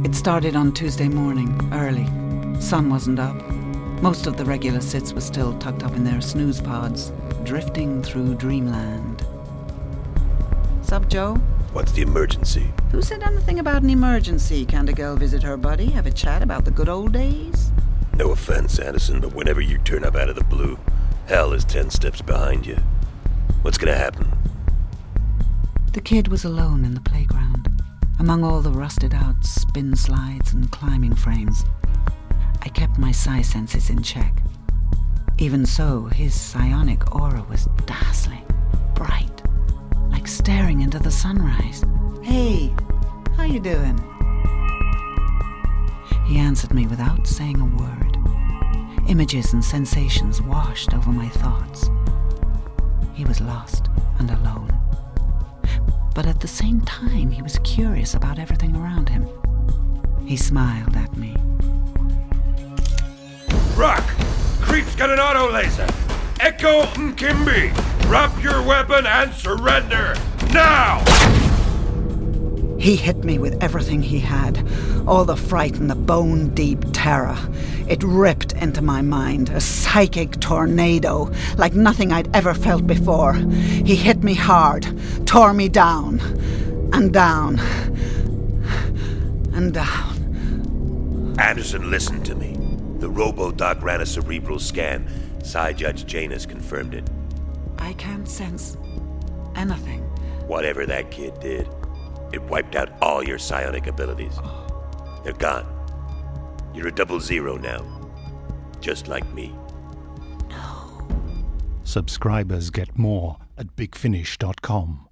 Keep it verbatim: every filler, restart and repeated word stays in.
It started on Tuesday morning, early. Sun wasn't up. Most of the regular Siths were still tucked up in their snooze pods, drifting through dreamland. Sup, Joe? What's the emergency? Who said anything about an emergency? Can't a girl visit her buddy, have a chat about the good old days? No offense, Anderson, but whenever you turn up out of the blue, hell is ten steps behind you. What's gonna happen? The kid was alone in the playground, among all the rusted-out spin slides and climbing frames. I kept my psi senses in check. Even so, his psionic aura was dazzling, bright, like staring into the sunrise. Hey, how you doing? He answered me without saying a word. Images and sensations washed over my thoughts. He was lost and alone. But at the same time, he was curious about everything around him. He smiled at me. Rock! Creep's got an auto laser! Echo Mkimbi! Drop your weapon and surrender! Now! He hit me with everything he had, all the fright and the bone-deep terror. It ripped into my mind, a psychic tornado, like nothing I'd ever felt before. He hit me hard, tore me down, and down, and down. Anderson, listen to me. The Robo-Doc ran a cerebral scan. Psi Judge Janus confirmed it. I can't sense anything. Whatever that kid did, it wiped out all your psionic abilities. They're gone. You're a double zero now. Just like me. No. Subscribers get more at big finish dot com.